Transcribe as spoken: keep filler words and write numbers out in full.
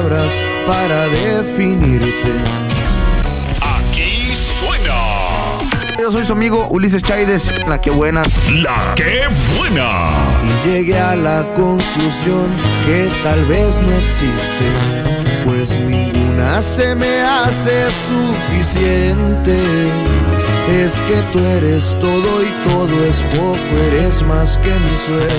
palabras para definirte. Aquí suena Yo soy su amigo Ulises Chaides, la que buena. La que buena. Y llegué a la conclusión que tal vez no existe, pues ninguna se me hace suficiente. Es que tú eres todo y todo es poco, eres más que mi sueño.